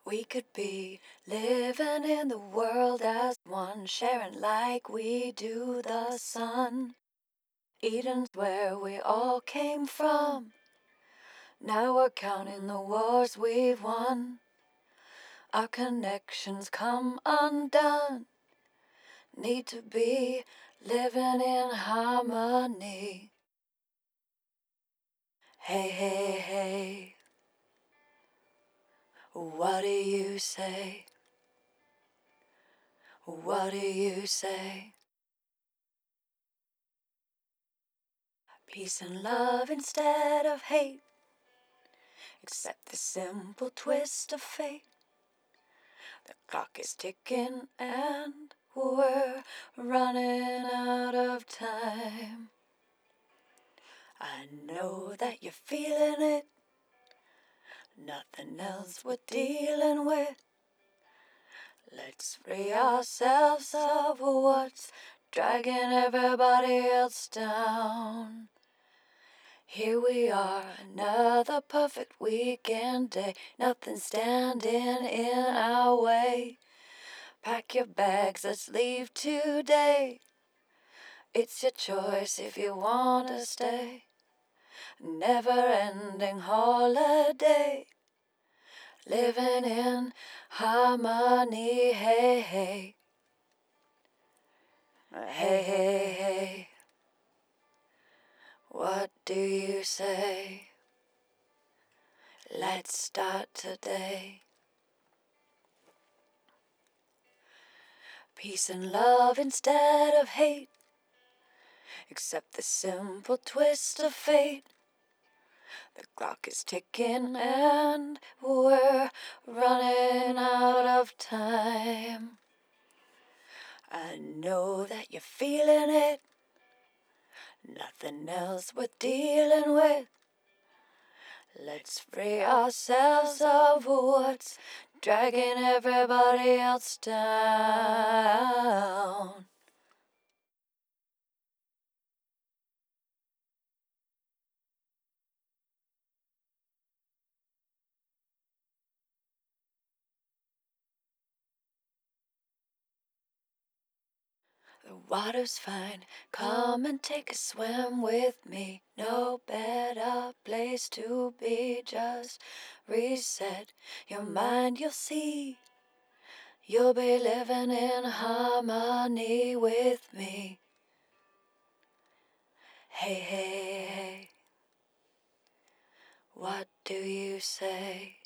We could be living in the world as one, sharing like we do the sun. Eden's where we all came from. Now we're counting the wars we've won. Our connections come undone. Need to be living in harmony. Hey, hey, hey. What do you say? What do you say? Peace and love instead of hate. Accept the simple twist of fate. The clock is ticking and we're running out of time. I know that you're feeling it. Nothing else we're dealing with. Let's free ourselves of what's dragging everybody else down. Here we are, another perfect weekend day. Nothing standing in our way. Pack your bags, let's leave today. It's your choice if you want to stay. Never-ending holiday. Living in harmony, hey, hey. Hey, hey, hey. What do you say? Let's start today. Peace and love instead of hate. Accept the simple twist of fate. The clock is ticking and we're running out of time. I know that you're feeling it. Nothing else worth dealing with. Let's free ourselves of what's dragging everybody else down. The water's fine, come and take a swim with me. No better place to be, just reset your mind, you'll see. You'll be living in harmony with me. Hey, hey, hey. What do you say?